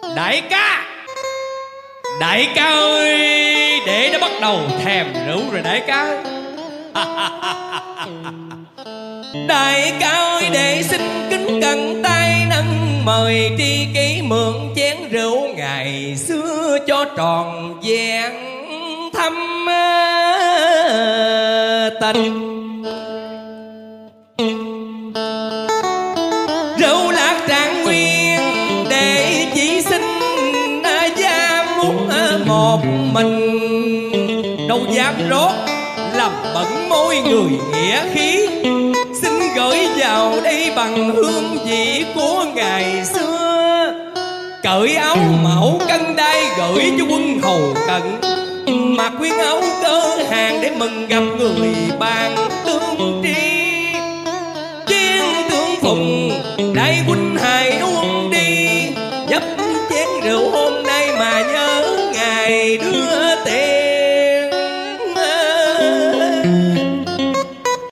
Đại ca, đại ca ơi, đệ đã bắt đầu thèm rượu rồi đại ca ơi. Đại ca ơi, đệ xin kính cẩn tay nâng mời tri kỷ mượn chén rượu ngày xưa cho tròn vẹn thăm tình. Rượu lạc Trạng Nguyên để chỉ xin gia muốn một mình, đâu dám rót làm bẩn môi người nghĩa khí. Xin gửi vào đây bằng hương vị của ngày xưa, cởi áo mão cân đai gửi cho quân hầu cận, mặc quyến áo cơ hàng để mừng gặp người bạn tương tri. Chiến tướng Phùng đại huynh hãy uống đi, nhấp chén rượu hôm nay mà nhớ ngày đưa tiền.